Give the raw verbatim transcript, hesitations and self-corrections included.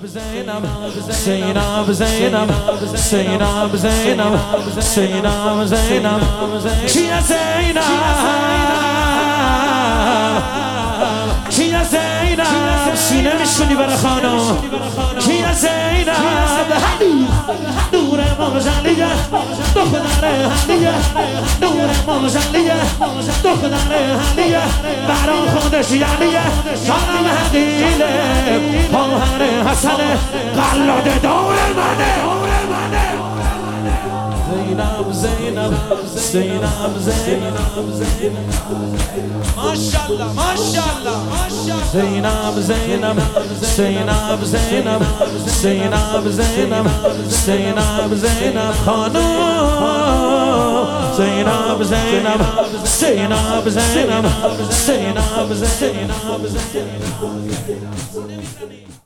Zainab, Zainab, Zainab, Zainab, Zainab, Zainab, Zainab, Chia Zainab, Chia Zainab, سینه میشونی برای خانم Chia Zainab, نور مجلیه دختر حلیه نور مجلیه دختر حلیه برای خودش یعنیه جانم حقیله پاهر حسنه قلاد دور منه زینب زینب زینب زینب زینب ماشاءالله ماشاءالله زینب زینب زینب زینب زینب زینب زینب زینب خانم زینب زینب زینب زینب زینب زینب زینب